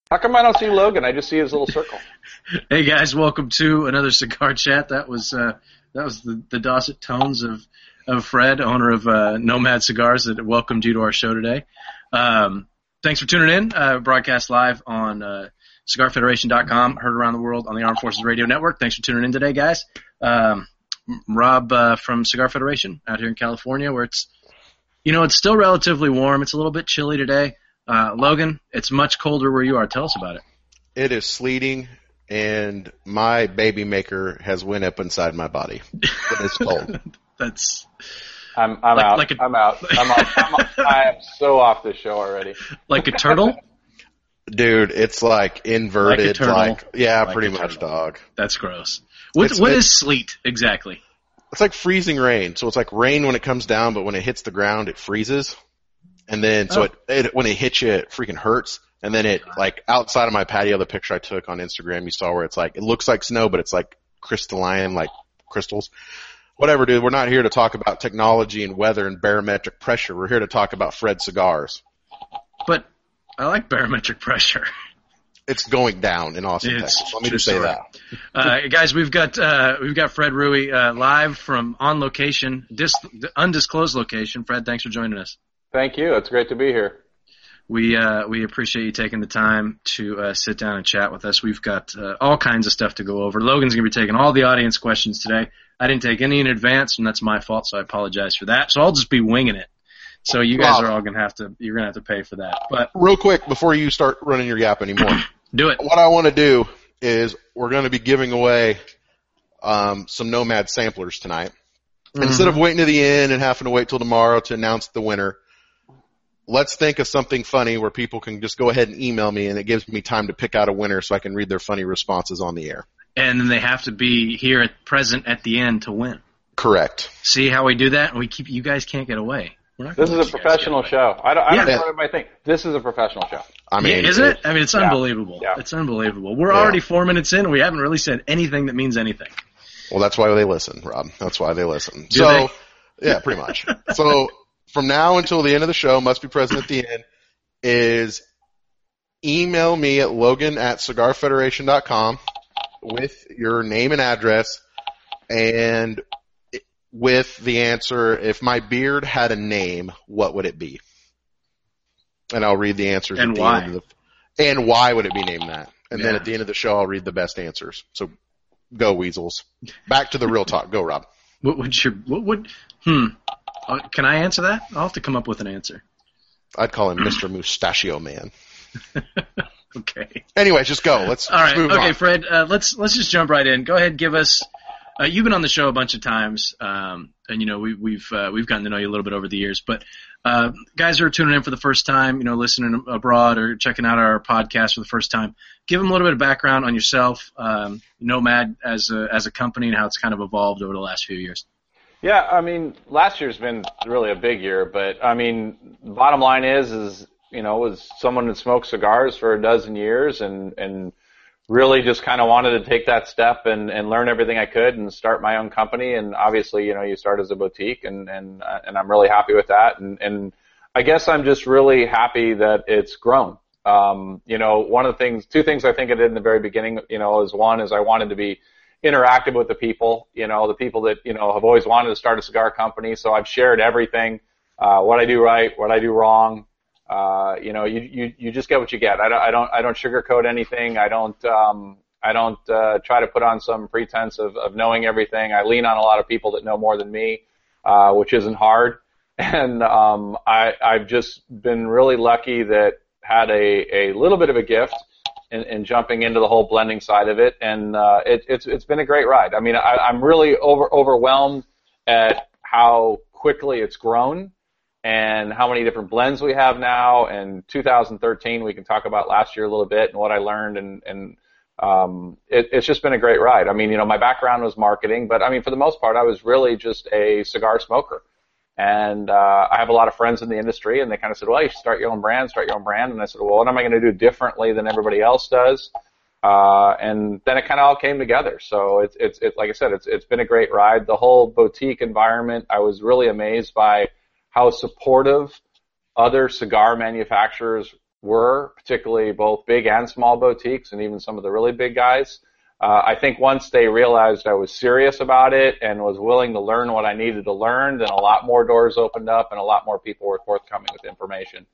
How come I don't see Logan? I just see his little circle. Hey guys, welcome to another cigar chat. That was the Dosset tones of Fred, owner of Nomad Cigars, that welcomed you to our show today. Thanks for tuning in. Broadcast live on CigarFederation.com, heard around the world on the Armed Forces Radio Network. Thanks for tuning in today, guys. Rob from Cigar Federation out here in California, where it's still relatively warm. It's a little bit chilly today. Logan, it's much colder where you are. Tell us about it. It is sleeting, and my baby maker has went up inside my body. It's cold. I'm out. I'm out. I am so off the show already. Like a turtle? Dude, it's like inverted. Like a turtle. Like pretty much, dog. That's gross. What is sleet exactly? It's like freezing rain. So it's like rain when it comes down, but when it hits the ground, it freezes. And then, when it hits you, it freaking hurts. And then it, like, outside of my patio, the picture I took on Instagram, you saw where it's like, it looks like snow, but it's like crystalline, like crystals. Whatever, dude. We're not here to talk about technology and weather and barometric pressure. We're here to talk about Fred cigars. But I like barometric pressure. It's going down in Austin, Texas. Let me just say that. Guys, we've got Fred Rui live from on location, undisclosed location. Fred, thanks for joining us. Thank you. It's great to be here. We appreciate you taking the time to sit down and chat with us. We've got all kinds of stuff to go over. Logan's going to be taking all the audience questions today. I didn't take any in advance, and that's my fault, so I apologize for that. So I'll just be winging it. So you guys are all going to have to pay for that. But real quick, before you start running your yap anymore, do it. What I want to do is we're going to be giving away some Nomad samplers tonight. Mm-hmm. Instead of waiting to the end and having to wait till tomorrow to announce the winner, let's think of something funny where people can just go ahead and email me, and it gives me time to pick out a winner so I can read their funny responses on the air. And then they have to be here present at the end to win. Correct. See how we do that? You guys can't get away. This is a professional show. I don't know what everybody think. This is a professional show. I mean, isn't it? I mean, it's unbelievable. Yeah. It's unbelievable. We're already 4 minutes in, and we haven't really said anything that means anything. Well, that's why they listen, Rob. That's why they listen. Yeah, pretty much. So from now until the end of the show, must be present at the end, is email me at logan@cigarfederation.com with your name and address, and with the answer, if my beard had a name, what would it be? And I'll read the answers and at the why. end of and why would it be named that? And then at the end of the show, I'll read the best answers. So go, weasels. Back to the real talk. Go, Rob. Can I answer that? I'll have to come up with an answer. I'd call him Mr. Mustachio Man. Okay. Anyway, just go. Let's move on. Okay, Fred, let's just jump right in. Go ahead, give us you've been on the show a bunch of times, and we've gotten to know you a little bit over the years. But guys who are tuning in for the first time, listening abroad or checking out our podcast for the first time, give them a little bit of background on yourself, Nomad as a company, and how it's kind of evolved over the last few years. Yeah, I mean, last year's been really a big year, but I mean, the bottom line is was someone that smoked cigars for a dozen years and really just kind of wanted to take that step and learn everything I could and start my own company. And obviously, you start as a boutique, and I'm really happy with that. And I guess I'm just really happy that it's grown. Two things I think I did in the very beginning, is one is I wanted to be interactive with the people, the people that, have always wanted to start a cigar company. So I've shared everything, what I do right, what I do wrong. You just get what you get. I don't sugarcoat anything. I don't try to put on some pretense of knowing everything. I lean on a lot of people that know more than me, which isn't hard. And, I've just been really lucky that had a little bit of a gift in jumping into the whole blending side of it. And, it's been a great ride. I mean, I'm really overwhelmed at how quickly it's grown and how many different blends we have now. And 2013, we can talk about last year a little bit and what I learned. It's just been a great ride. I mean, my background was marketing, but I mean, for the most part, I was really just a cigar smoker. And I have a lot of friends in the industry, and they kind of said, well, you should start your own brand. And I said, well, what am I going to do differently than everybody else does? And then it kind of all came together. So it's like I said, it's been a great ride. The whole boutique environment, I was really amazed by how supportive other cigar manufacturers were, particularly both big and small boutiques, and even some of the really big guys. I think once they realized I was serious about it and was willing to learn what I needed to learn, then a lot more doors opened up and a lot more people were forthcoming with information.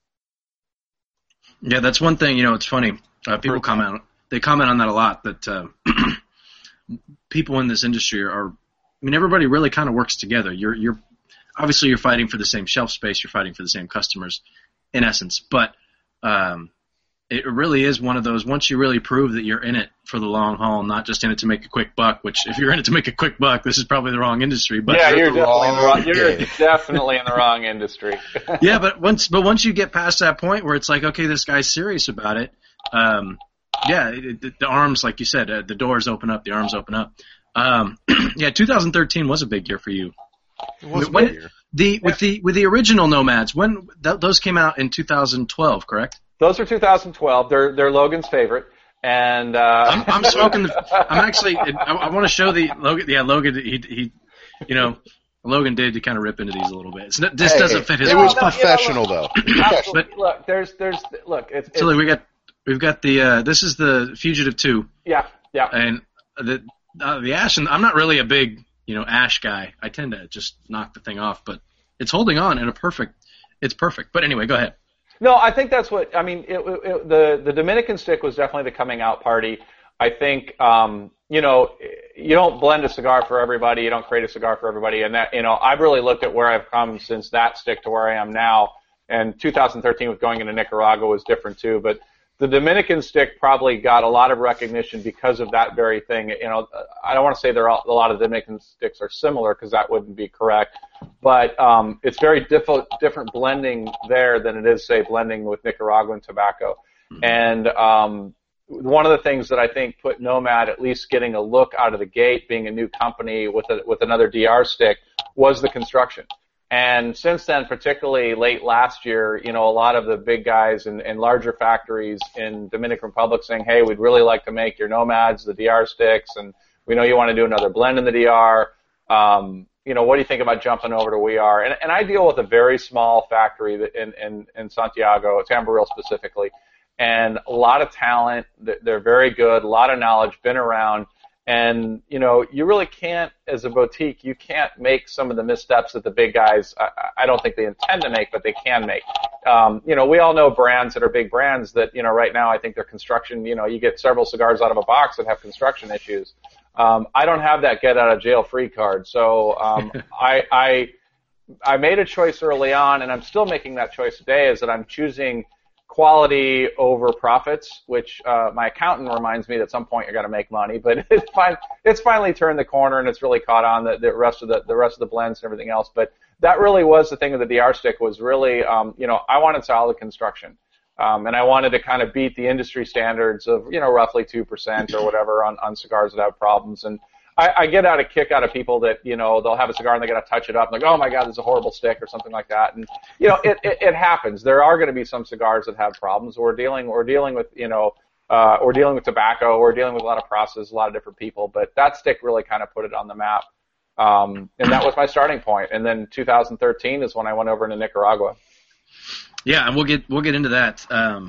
Yeah, that's one thing. It's funny. People comment on that a lot. That people in this industry everybody really kind of works together. You're obviously you're fighting for the same shelf space. You're fighting for the same customers, in essence. But it really is one of those, once you really prove that you're in it for the long haul, not just in it to make a quick buck, which if you're in it to make a quick buck, this is probably the wrong industry. But yeah, you're definitely in the wrong industry. Yeah, but once you get past that point where it's like, okay, this guy's serious about it, the arms, like you said, the doors open up, the arms open up. 2013 was a big year for you. It was a big year. With the original Nomads, when those came out in 2012, correct? Those are 2012. They're Logan's favorite, and I'm smoking. I want to show the Logan. Yeah, Logan. He Logan did kind of rip into these a little bit. This doesn't fit his. It was professional though. But look, it's we've got the this is the Fugitive 2. Yeah. And the Ash, and I'm not really a big Ash guy. I tend to just knock the thing off, but it's holding on in it's perfect. But anyway, go ahead. No, I think that's what I mean. The Dominican stick was definitely the coming out party. I think you don't blend a cigar for everybody. You don't create a cigar for everybody, and that I've really looked at where I've come since that stick to where I am now. And 2013 with going into Nicaragua was different too, but the Dominican stick probably got a lot of recognition because of that very thing. I don't want to say a lot of Dominican sticks are similar because that wouldn't be correct, but it's very different blending there than it is, say, blending with Nicaraguan tobacco. Mm-hmm. And one of the things that I think put Nomad at least getting a look out of the gate, being a new company with another DR stick, was the construction. And since then, particularly late last year, a lot of the big guys and larger factories in Dominican Republic saying, hey, we'd really like to make your Nomads, the DR sticks, and we know you want to do another blend in the DR. What do you think about jumping over to We Are? And I deal with a very small factory in Santiago, Tamboril specifically, and a lot of talent. They're very good, a lot of knowledge, been around. And, you really can't, as a boutique, you can't make some of the missteps that the big guys, I don't think they intend to make, but they can make. We all know brands that are big brands that, right now I think their construction, you get several cigars out of a box that have construction issues. I don't have that get out of jail free card. So, I made a choice early on, and I'm still making that choice today, is that I'm choosing quality over profits, which my accountant reminds me that at some point you're going to make money, but it's finally turned the corner and it's really caught on the rest of the blends and everything else. But that really was the thing of the DR stick, was really I wanted solid construction, and I wanted to kind of beat the industry standards of roughly 2% or whatever on cigars that have problems. And I get a kick out of people that, they'll have a cigar and they're going to touch it up and like, oh my God, this is a horrible stick or something like that. And, it happens. There are going to be some cigars that have problems. We're dealing with, we're dealing with tobacco. We're dealing with a lot of processes, a lot of different people. But that stick really kind of put it on the map. And that was my starting point. And then 2013 is when I went over into Nicaragua. Yeah, and we'll get into that.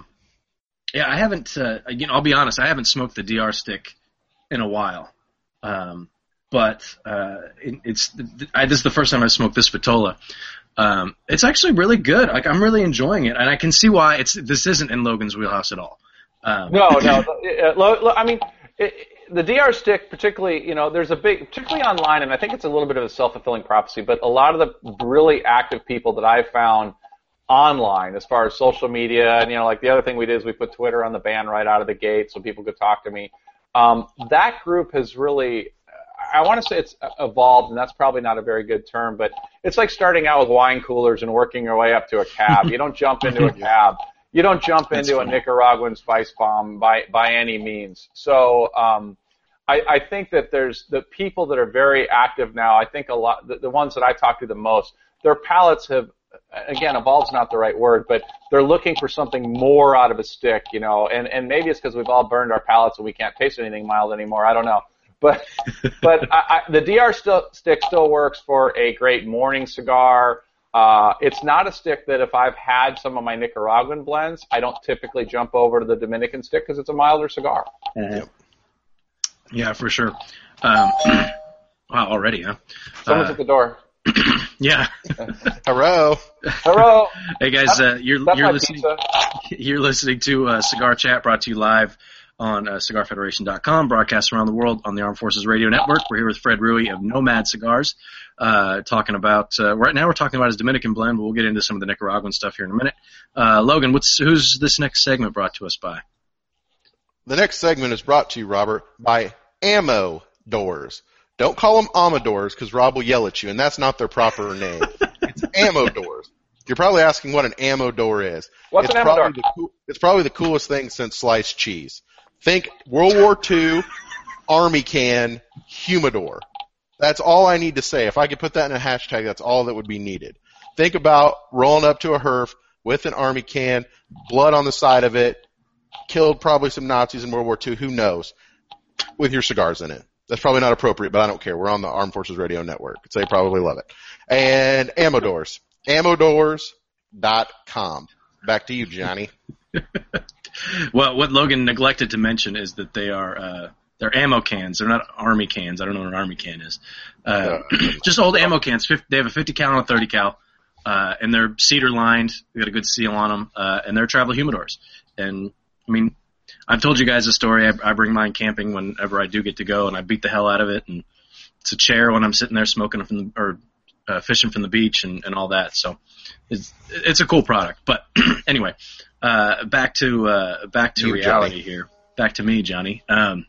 I haven't, I'll be honest, I haven't smoked the DR stick in a while. This is the first time I smoked this Vitola. It's actually really good. Like, I'm really enjoying it, and I can see why this isn't in Logan's wheelhouse at all. No. I mean, the DR stick, particularly, there's particularly online, and I think it's a little bit of a self-fulfilling prophecy, but a lot of the really active people that I've found online, as far as social media, and like the other thing we did is we put Twitter on the ban right out of the gate so people could talk to me. That group has really, I want to say it's evolved, and that's probably not a very good term, but it's like starting out with wine coolers and working your way up to a cab. You don't jump into a cab. You don't jump into a Nicaraguan spice bomb by any means. So I think that there's the people that are very active now. I think a lot, the ones that I talk to the most, their palates have, again, evolved's not the right word, but they're looking for something more out of a stick, and maybe it's because we've all burned our palates and we can't taste anything mild anymore. I don't know. But the DR stick still works for a great morning cigar. It's not a stick that if I've had some of my Nicaraguan blends, I don't typically jump over to the Dominican stick because it's a milder cigar. Yep. Yeah, for sure. Wow, already, huh? Someone's at the door. Yeah. Hello. Hello. Hey guys, you're listening. Pizza. You're listening to Cigar Chat, brought to you live on CigarFederation.com, broadcast around the world on the Armed Forces Radio Network. We're here with Fred Rui of Nomad Cigars, talking about right now. We're talking about his Dominican blend, but we'll get into some of the Nicaraguan stuff here in a minute. Logan, who's this next segment brought to us by? The next segment is brought to you, Robert, by Ammo Doors. Don't call them Amadors because Rob will yell at you, and that's not their proper name. It's Ammo Doors. You're probably asking what an ammo door is. What's an ammo door? It's probably the coolest thing since sliced cheese. Think World War II Army can humidor. That's all I need to say. If I could put that in a hashtag, that's all that would be needed. Think about rolling up to a HERF with an Army can, blood on the side of it, killed probably some Nazis in World War II, who knows, with your cigars in it. That's probably not appropriate, but I don't care. We're on the Armed Forces Radio Network, so they probably love it. And Ammo Doors. AmmoDoors.com. Back to you, Johnny. Well, what Logan neglected to mention is that they're ammo cans. They're not Army cans. I don't know what an Army can is. Just old ammo cans. They have a 50 cal and a 30 cal, and they're cedar lined. They got a good seal on them, and they're travel humidors. And I mean, I've told you guys a story. I bring mine camping whenever I do get to go, and I beat the hell out of it. And it's a chair when I'm sitting there smoking fishing from the beach and all that. So it's a cool product. But anyway, back to reality, Johnny. Here. Back to me, Johnny.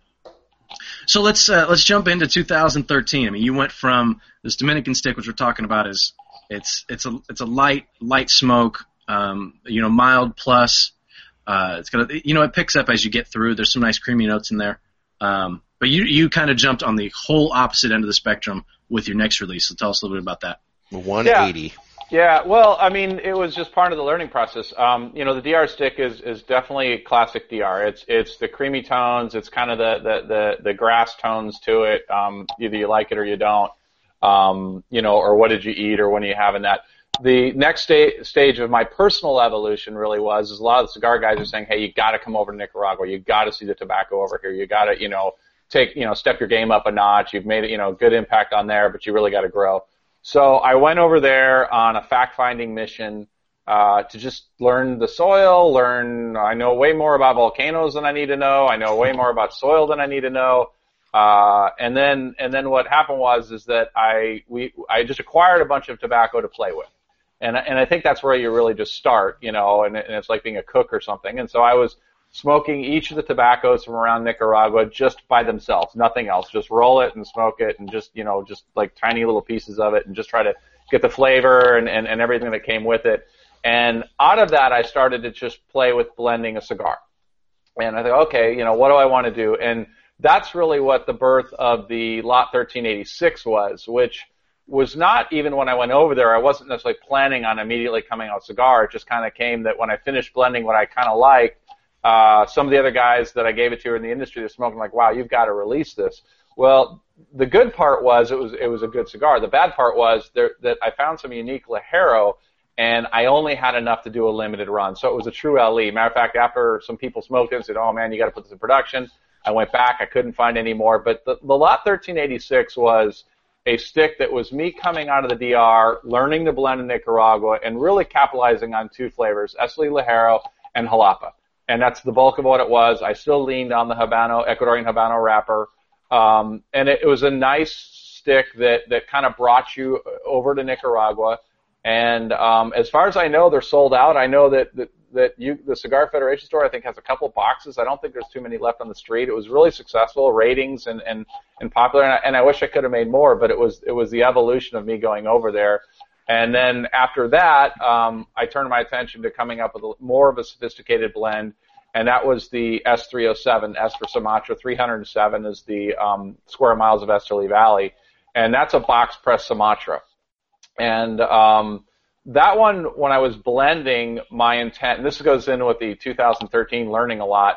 So let's jump into 2013. I mean, you went from this Dominican stick, which we're talking about, it's a light smoke, mild plus. It's gonna, it picks up as you get through. There's some nice creamy notes in there. But you kind of jumped on the whole opposite end of the spectrum with your next release. So tell us a little bit about that. 180. Yeah. Well, I mean, it was just part of the learning process. The DR stick is definitely classic DR. It's the creamy tones. It's kind of the grass tones to it. Either you like it or you don't. Or what did you eat or when are you having that? The next stage of my personal evolution really is a lot of the cigar guys are saying, hey, you got to come over to Nicaragua. You got to see the tobacco over here. You got to, step your game up a notch. You've made good impact on there, but you really got to grow. So I went over there on a fact-finding mission to just learn the soil, I know way more about volcanoes than I need to know. I know way more about soil than I need to know. And then what happened is that I just acquired a bunch of tobacco to play with. And I think that's where you really just start, and it's like being a cook or something. And so I was smoking each of the tobaccos from around Nicaragua just by themselves, nothing else. Just roll it and smoke it and just like tiny little pieces of it and just try to get the flavor and everything that came with it. And out of that, I started to just play with blending a cigar. And I thought, okay, what do I want to do? And that's really what the birth of the Lot 1386 was, which was not even when I went over there. I wasn't necessarily planning on immediately coming out cigar. It just kind of came that when I finished blending what I kind of liked, some of the other guys that I gave it to in the industry, they're smoking like, wow, you've got to release this. Well, the good part was it was a good cigar. The bad part was that I found some unique Ligero, and I only had enough to do a limited run. So it was a true LE. Matter of fact, after some people smoked it and said, oh, man, you got to put this in production, I went back. I couldn't find any more. But the Lot 1386 was a stick that was me coming out of the DR, learning to blend in Nicaragua, and really capitalizing on two flavors, Esteli Ligero and Jalapa. And that's the bulk of what it was. I still leaned on the Ecuadorian Habano wrapper. And it was a nice stick that kind of brought you over to Nicaragua. And as far as I know, they're sold out. I know that the Cigar Federation store, I think, has a couple boxes. I don't think there's too many left on the street. It was really successful, ratings and popular. And I wish I could have made more, but it was the evolution of me going over there. And then after that, I turned my attention to coming up with more of a sophisticated blend, and that was the S307, S for Sumatra. 307 is the square miles of Esteli Valley, and that's a box press Sumatra. And that one, when I was blending, my intent, and this goes in with the 2013 learning a lot,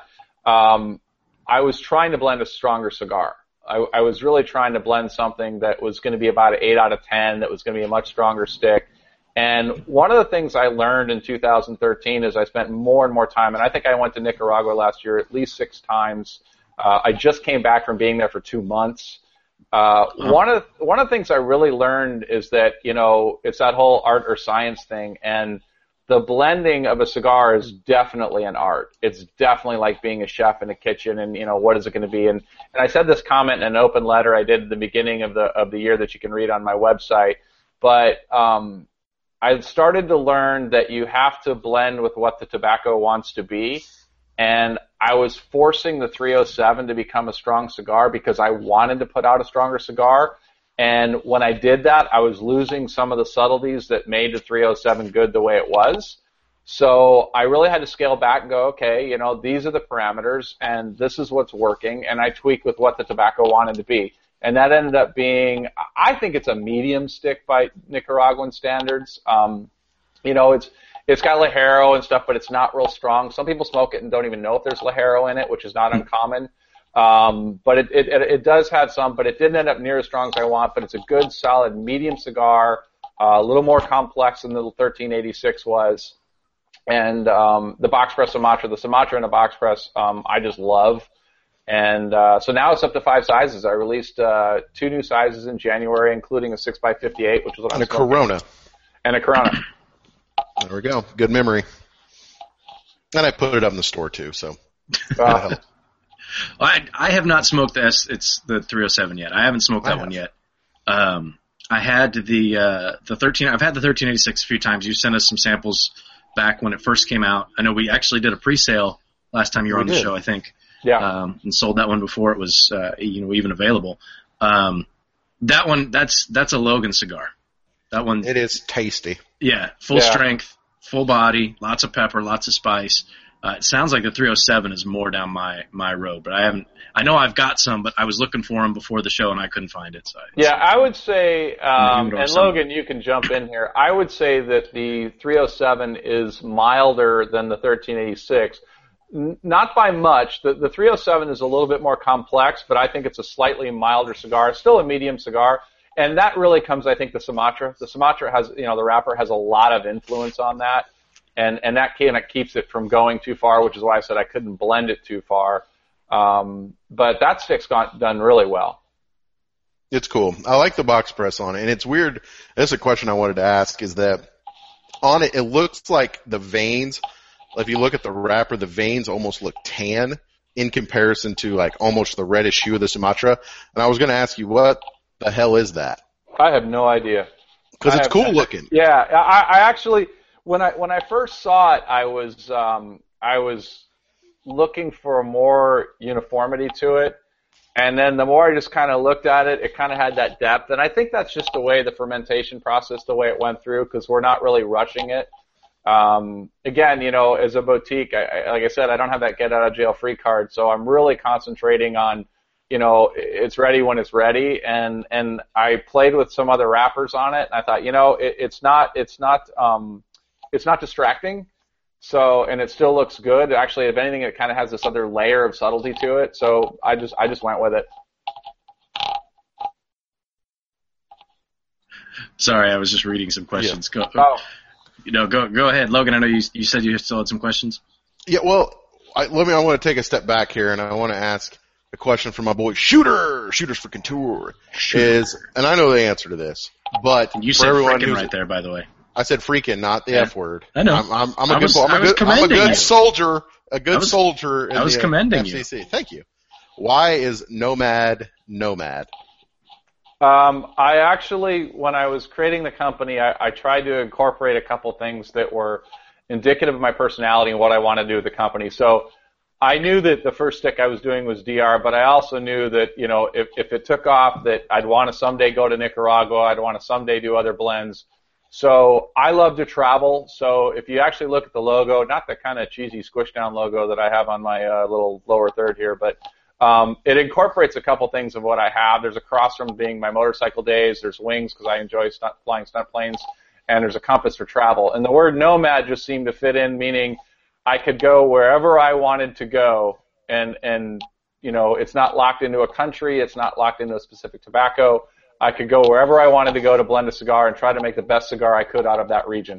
I was trying to blend a stronger cigar. I was really trying to blend something that was going to be about an 8 out of 10, that was going to be a much stronger stick. And one of the things I learned in 2013 is I spent more and more time, and I think I went to Nicaragua last year at least 6 times. I just came back from being there for 2 months. One of the things I really learned is that, it's that whole art or science thing, and the blending of a cigar is definitely an art. It's definitely like being a chef in a kitchen, and what is it going to be? And I said this comment in an open letter I did at the beginning of the year that you can read on my website. But I started to learn that you have to blend with what the tobacco wants to be, and I was forcing the 307 to become a strong cigar because I wanted to put out a stronger cigar. And when I did that, I was losing some of the subtleties that made the 307 good the way it was. So I really had to scale back and go, okay, these are the parameters, and this is what's working, and I tweaked with what the tobacco wanted to be. And that ended up being, I think it's a medium stick by Nicaraguan standards. It's got Ligero and stuff, but it's not real strong. Some people smoke it and don't even know if there's Ligero in it, which is not uncommon. But it does have some, but it didn't end up near as strong as I want. But it's a good, solid, medium cigar, a little more complex than the 1386 was. And the box press Sumatra, the Sumatra in a box press, I just love. And so now it's up to 5 sizes. I released 2 new sizes in January, including a 6x58, which was what I'm smoking. Corona. And a Corona. There we go. Good memory. And I put it up in the store too, so. I have not smoked it's the 307 yet. I haven't smoked that one yet. I had the 13. I've had the 1386 a few times. You sent us some samples back when it first came out. I know we actually did a pre-sale last time you were on the show, I think. Yeah. And sold that one before it was even available. That one, that's a Logan cigar. That one. It is tasty. Yeah, full strength, full body, lots of pepper, lots of spice. It sounds like the 307 is more down my road, but I know I've got some, but I was looking for them before the show and I couldn't find it. So I would say, and Logan, you can jump in here. I would say that the 307 is milder than the 1386. Not by much. The 307 is a little bit more complex, but I think it's a slightly milder cigar. It's still a medium cigar. And that really comes, I think, the Sumatra. The Sumatra has, the wrapper has a lot of influence on that. And that kind of keeps it from going too far, which is why I said I couldn't blend it too far. But that stick's done really well. It's cool. I like the box press on it. And it's weird. That's a question I wanted to ask is that on it, it looks like the veins, if you look at the wrapper, the veins almost look tan in comparison to like almost the reddish hue of the Sumatra. And I was going to ask you, what the hell is that? I have no idea. Because it's cool looking. Yeah. I actually... When I first saw it, I was looking for more uniformity to it, and then the more I just kind of looked at it, it kind of had that depth, and I think that's just the way the fermentation process, the way it went through, because we're not really rushing it. Again, as a boutique, like I said, I don't have that get out of jail free card, so I'm really concentrating on, it's ready when it's ready, and I played with some other wrappers on it, and I thought, it's not distracting, and it still looks good. Actually, if anything, it kind of has this other layer of subtlety to it. So I just went with it. Sorry, I was just reading some questions. Yeah. Go ahead, Logan. I know you said you still had some questions. Yeah, well, I want to take a step back here, and I want to ask a question from my boy Shooters for Couture. And I know the answer to this, but you said freaking right there, by the way. I said freaking, not the F word. I know. I'm a good soldier. A good soldier. I was commending FCC. You. Thank you. Why is Nomad? I actually, when I was creating the company, I tried to incorporate a couple things that were indicative of my personality and what I want to do with the company. So I knew that the first stick I was doing was DR, but I also knew that, if it took off, that I'd want to someday go to Nicaragua. I'd want to someday do other blends. So I love to travel. So if you actually look at the logo, not the kind of cheesy squish down logo that I have on my little lower third here, but it incorporates a couple things of what I have. There's a cross from being my motorcycle days. There's wings because I enjoy flying stunt planes, and there's a compass for travel. And the word nomad just seemed to fit in, meaning I could go wherever I wanted to go, and it's not locked into a country. It's not locked into a specific tobacco. I could go wherever I wanted to go to blend a cigar and try to make the best cigar I could out of that region.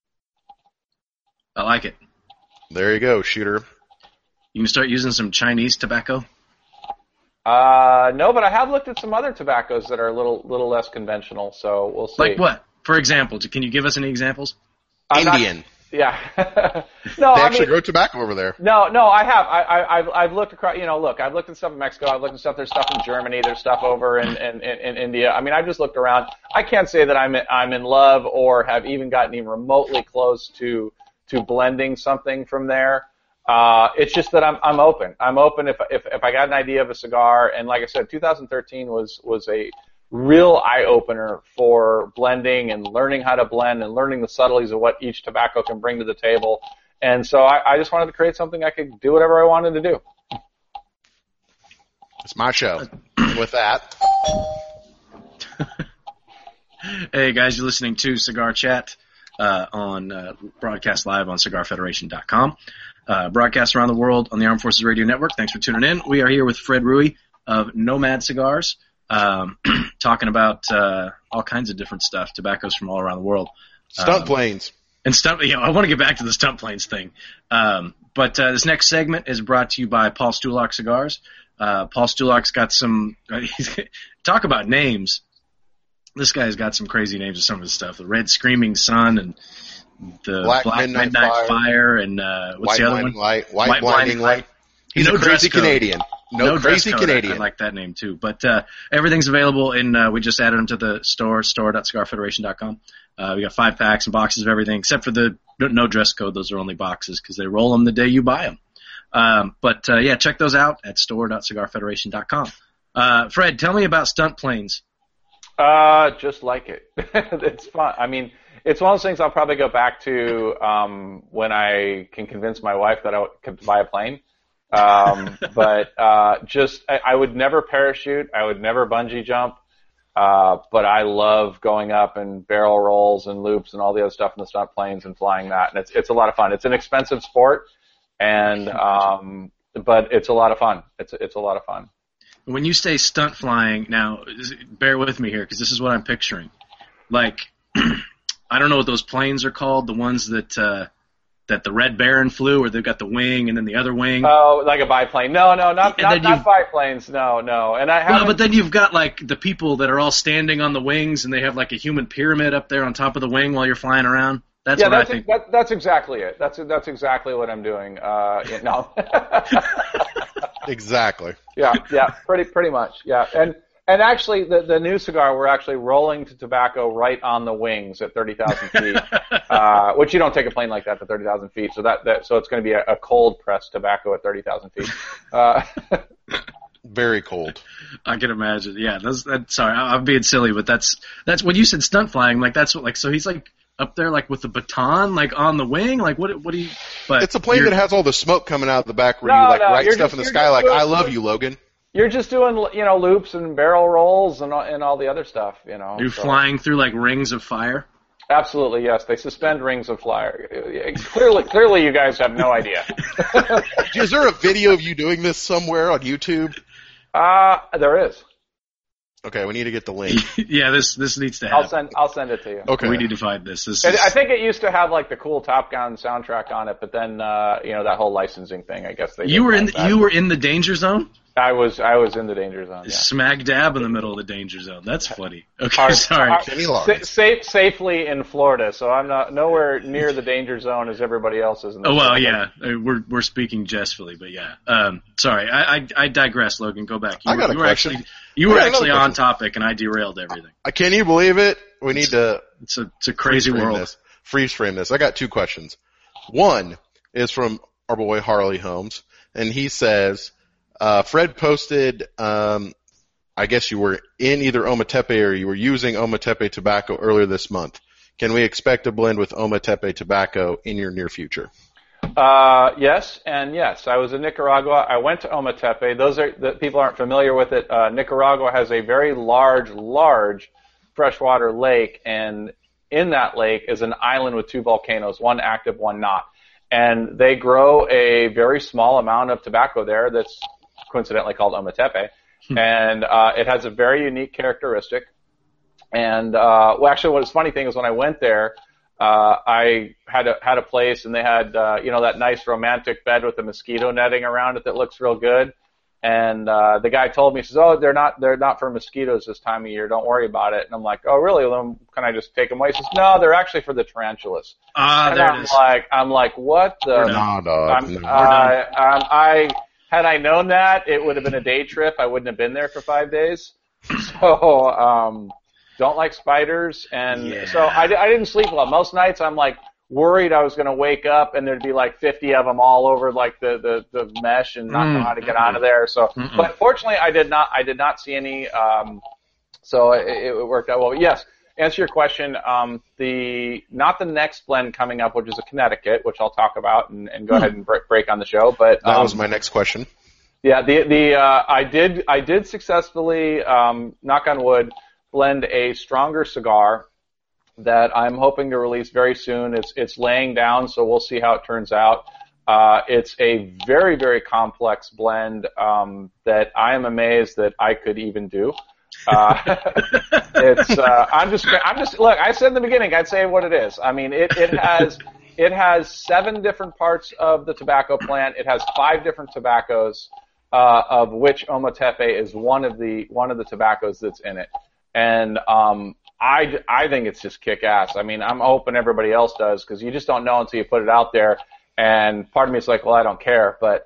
I like it. There you go, shooter. You can start using some Chinese tobacco? No, but I have looked at some other tobaccos that are a little less conventional, so we'll see. Like what? For example, can you give us any examples? Indian. Yeah. No, they actually grow tobacco over there. No, I have. I've looked across. Look, I've looked at stuff in Mexico. I've looked at stuff. There's stuff in Germany. There's stuff over in India. I mean, I've just looked around. I can't say that I'm in love or have even gotten even remotely close to blending something from there. It's just that I'm open. I'm open if I got an idea of a cigar, and like I said, 2013 was a real eye-opener for blending and learning how to blend and learning the subtleties of what each tobacco can bring to the table. And so I just wanted to create something I could do whatever I wanted to do. It's my show. With that. Hey, guys, you're listening to Cigar Chat on broadcast live on CigarFederation.com. Broadcast around the world on the Armed Forces Radio Network. Thanks for tuning in. We are here with Fred Rui of Nomad Cigars. Talking about all kinds of different stuff, tobaccos from all around the world. Stunt planes. And I want to get back to the stunt planes thing. But this next segment is brought to you by Paul Stulak Cigars. Paul Stulak's got some talk about names. This guy's got some crazy names of some of his stuff. The Red Screaming Sun and the Black Midnight Fire and what's the other one? White Blinding Light. He's a crazy Canadian. No crazy Canadian. I like that name too. But everything's available we just added them to the store.cigarfederation.com. We got 5 packs and boxes of everything except for the no dress code. Those are only boxes because they roll them the day you buy them. Yeah, check those out at store.cigarfederation.com. Fred, tell me about stunt planes. Just like it. It's fun. I mean, it's one of those things I'll probably go back to when I can convince my wife that I could buy a plane. But I would never parachute. I would never bungee jump. But I love going up and barrel rolls and loops and all the other stuff in the stunt planes and flying that. And it's a lot of fun. It's an expensive sport, and but it's a lot of fun. It's a lot of fun. When you say stunt flying, now bear with me here because this is what I'm picturing. Like, I don't know what those planes are called. The ones that the Red Baron flew, where they've got the wing and then the other wing. Oh, like a biplane? No, not biplanes. No. And I haven't. Well, but then you've got like the people that are all standing on the wings, and they have like a human pyramid up there on top of the wing while you're flying around. That's what I think. That's exactly it. That's exactly what I'm doing. No. Exactly. Yeah, pretty much. Yeah, and actually, the new cigar, we're actually rolling to tobacco right on the wings at 30,000 feet, which you don't take a plane like that to 30,000 feet. So so it's going to be a cold press tobacco at 30,000 feet. Very cold. I can imagine. Yeah, sorry, I'm being silly, but that's when you said stunt flying. Like that's what so he's like up there like with the baton like on the wing. Like what do you? But it's a plane that has all the smoke coming out of the back where you write stuff in the sky like "I love you, Logan." You're just doing, loops and barrel rolls and all the other stuff, You're flying through like rings of fire? Absolutely, yes. They suspend rings of fire. Clearly, you guys have no idea. Is there a video of you doing this somewhere on YouTube? There is. Okay, we need to get the link. Yeah, this needs to happen. I'll send it to you. Okay. We need to find this. I think it used to have like the cool Top Gun soundtrack on it, but then that whole licensing thing, I guess you were in the danger zone? I was in the danger zone. Yeah. Smack dab in the middle of the danger zone. That's funny. Okay, sorry. Safely in Florida, so I'm not nowhere near the danger zone as everybody else is. Yeah, we're speaking jestfully, but yeah. Sorry, I digress. Logan, go back. I got a question. You were actually on topic, and I derailed everything. Can you believe it? We need to. It's a crazy world. Freeze frame this. I got 2 questions. One is from our boy Harley Holmes, and he says. Fred posted, I guess you were in either Ometepe or you were using Ometepe tobacco earlier this month. Can we expect a blend with Ometepe tobacco in your near future? Yes and yes. I was in Nicaragua. I went to Ometepe. People aren't familiar with it. Nicaragua has a very large freshwater lake, and in that lake is an island with 2 volcanoes, one active, one not. And they grow a very small amount of tobacco there that's coincidentally called Ometepe, and it has a very unique characteristic. And well, actually, what's funny thing is when I went there, I had a place, and they had that nice romantic bed with the mosquito netting around it that looks real good. And the guy told me, he says, "Oh, they're not for mosquitoes this time of year. Don't worry about it." And I'm like, "Oh, really? Then can I just take them away?" He says, "No, they're actually for the tarantulas." There it is. I'm like, what the? No, dog. Had I known that, it would have been a day trip. I wouldn't have been there for 5 days. So, don't like spiders, and so I didn't sleep well. Most nights I'm like worried I was going to wake up and there'd be like 50 of them all over like the mesh and not know how to get out of there. So, but fortunately I did not see any. So it worked out well. Yes. Answer your question. Not the next blend coming up, which is a Connecticut, which I'll talk about and go ahead and break on the show. But that was my next question. Yeah. I did successfully, knock on wood, blend a stronger cigar that I'm hoping to release very soon. It's laying down, so we'll see how it turns out. It's a very, very complex blend that I am amazed that I could even do. I'm just look, I said in the beginning, I'd say what it is. I mean, it has 7 different parts of the tobacco plant. It has 5 different tobaccos, of which Ometepe is one of the tobaccos that's in it. And I think it's just kick ass. I mean, I'm hoping everybody else does, because you just don't know until you put it out there. And part of me is like, well, I don't care, but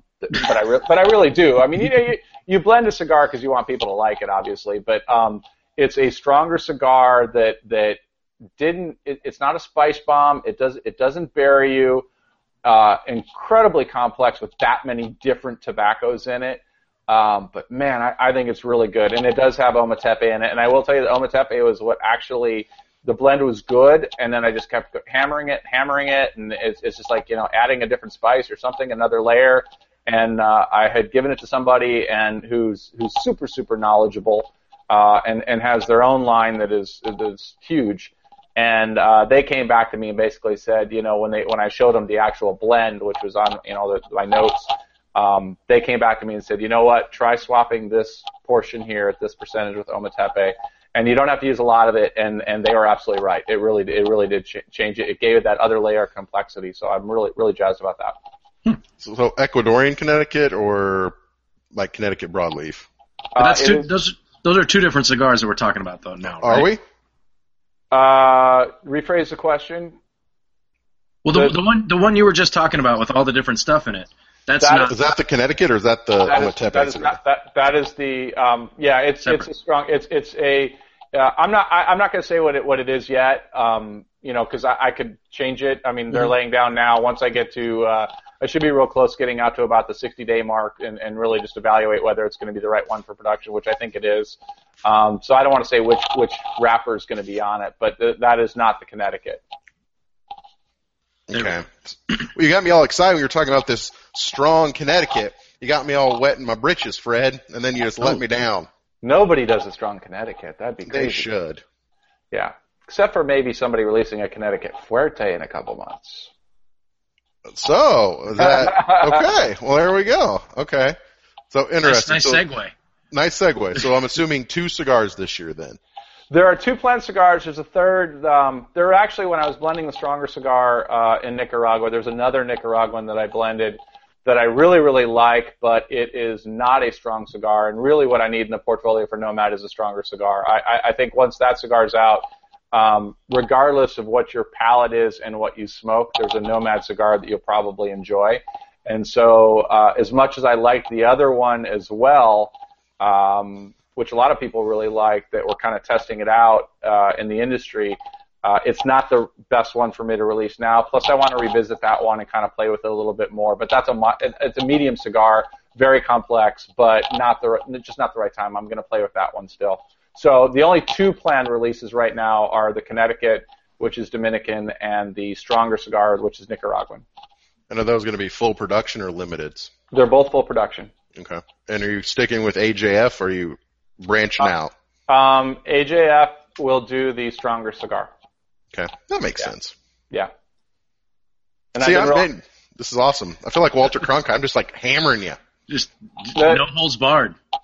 I really do. I mean, you blend a cigar because you want people to like it, obviously, but it's a stronger cigar that it's not a spice bomb. It doesn't bury you. Incredibly complex with that many different tobaccos in it. But man, I think it's really good, and it does have Ometepe in it. And I will tell you that Ometepe was what actually, the blend was good, and then I just kept hammering it, and it's just like, adding a different spice or something, another layer. And I had given it to somebody and who's super, super knowledgeable, and has their own line that is huge. And they came back to me and basically said, when I showed them the actual blend, which was on my notes, they came back to me and said, you know what, try swapping this portion here at this percentage with Ometepe, and you don't have to use a lot of it. And they were absolutely right. It really did change it. It gave it that other layer of complexity. So I'm really, really jazzed about that. So Ecuadorian Connecticut or like Connecticut broadleaf? But those are 2 different cigars that we're talking about though now. Are right? we? Rephrase the question. Well, the one you were just talking about with all the different stuff in it. Is that the Connecticut or is that the Ometepe? That is the it's a strong, it's a I'm not going to say what it is yet, because I could change it. I mean, they're laying down now. Once I get to I should be real close getting out to about the 60-day mark and really just evaluate whether it's going to be the right one for production, which I think it is. So I don't want to say which wrapper is going to be on it, but that is not the Connecticut. Okay. Well, you got me all excited when you were talking about this strong Connecticut. You got me all wet in my britches, Fred, and then you just let me down. Nobody does a strong Connecticut. That'd be crazy. They should. Yeah. Except for maybe somebody releasing a Connecticut Fuerte in a couple months. So, is that okay? Well, there we go. Okay. So, interesting. Nice segue. Nice segue. So, I'm assuming 2 cigars this year then. There are 2 blend cigars. There's a third. There were actually, when I was blending the stronger cigar in Nicaragua, there's another Nicaraguan that I blended that I really, really like, but it is not a strong cigar. And really what I need in the portfolio for Nomad is a stronger cigar. I think once that cigar's out, regardless of what your palate is and what you smoke, there's a Nomad cigar that you'll probably enjoy. And so as much as I liked the other one as well, which a lot of people really like, that we're kind of testing it out in the industry, it's not the best one for me to release now. Plus, I want to revisit that one and kind of play with it a little bit more. But it's a medium cigar, very complex, but just not the right time. I'm going to play with that one still. So the only 2 planned releases right now are the Connecticut, which is Dominican, and the stronger cigar, which is Nicaraguan. And are those going to be full production or limiteds? They're both full production. Okay. And are you sticking with AJF or are you branching out? AJF will do the stronger cigar. Okay. That makes sense. Yeah. And see, this is awesome. I feel like Walter Cronkite. I'm just like hammering you. Just no holds barred.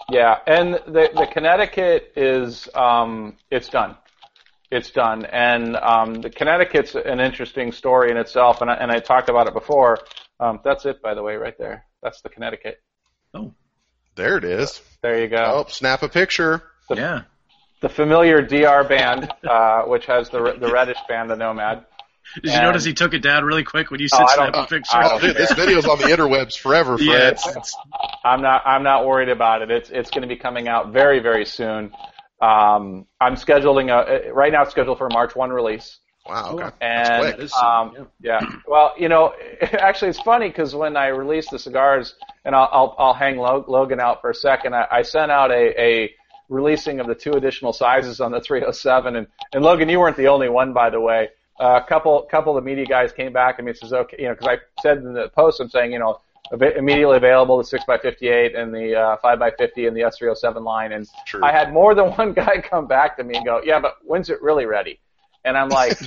Yeah, and the Connecticut is it's done. It's done, and the Connecticut's an interesting story in itself, and I talked about it before. That's it, by the way, right there. That's the Connecticut. Oh, there it is. There you go. Oh, snap a picture. Yeah. The familiar DR band, which has the reddish band, the Nomad. Did you notice he took it down really quick when you said snap a picture? Oh, dude, this video's on the interwebs forever, Fred. Yeah, I'm not worried about it. It's going to be coming out very, very soon. I'm scheduling right now. It's scheduled for a March 1 release. Wow, okay. And That's quick. yeah. Well, actually, it's funny because when I released the cigars, and I'll hang Logan out for a second. I sent out a releasing of the 2 additional sizes on the 307, and Logan, you weren't the only one, by the way. A couple of the media guys came back to me and says, okay, because I said in the post, I'm saying, immediately available, the 6x58 and the 5x50 and the S307 line. And True. I had more than one guy come back to me and go, yeah, but when's it really ready? And I'm like,